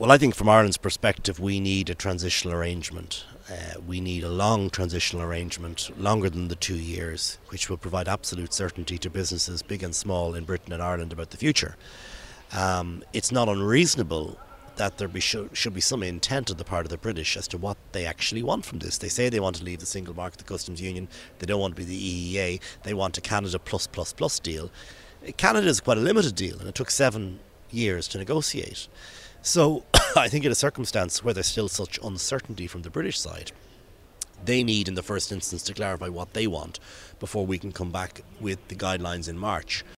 Well, I think from Ireland's perspective, we need a transitional arrangement. We need a long transitional arrangement, longer than the 2 years, which will provide absolute certainty to businesses, big and small, in Britain and Ireland about the future. It's not unreasonable that should be some intent on the part of the British as to what they actually want from this. They say they want to leave the single market, the customs union. They don't want to be the EEA. They want a Canada plus plus plus deal. Canada is quite a limited deal, and it took 7 years to negotiate. So I think in a circumstance where there's still such uncertainty from the British side, they need in the first instance to clarify what they want before we can come back with the guidelines in March.